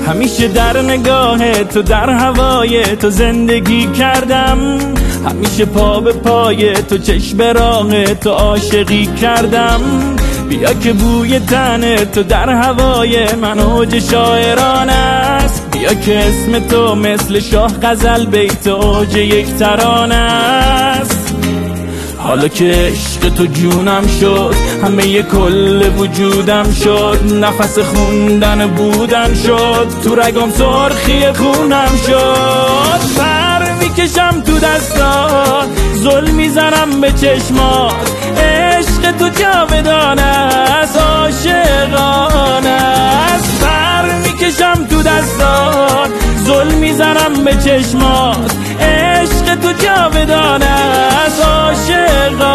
همیشه در نگاه تو، در هوای تو زندگی کردم، همیشه پا به پای تو، چشم به راه تو عاشقی کردم. بیا که بوی تن تو در هوای من اوج شاعران است، بیا که اسم تو مثل شاه غزل بیت اوج یک ترانه است. حالا که عشق تو جونم شد، همه کل وجودم شد، نفس خوندن بودن شد، تو رگم سرخی خونم شد. پر میکشم تو دستات، ظلم میزنم به چشمات، عشق تو جاودانه است، عاشقانه است. پر میکشم تو دستات، ظلم میزنم به چشمات، عشق تو جاودانه است، عاشقانه